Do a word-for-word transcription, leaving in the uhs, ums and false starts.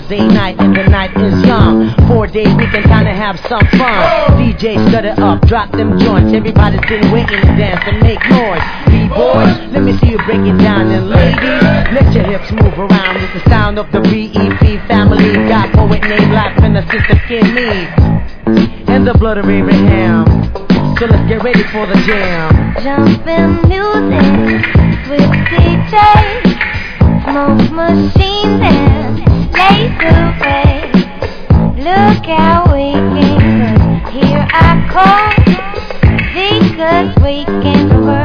Thursday night and the night is young. Four days we can kinda have some fun. D J stud it up, drop them joints. Everybody's been waiting to dance and make noise. B-boys, let me see you break it down. And ladies, let your hips move around. It's the sound of the B E P family. Got poet named Black and the sister Kid Me. And the blood of Abraham. So let's get ready for the jam. Jumpin' music with D J, smoke machine and laser way. Look how we can, 'cause here I come because we can work.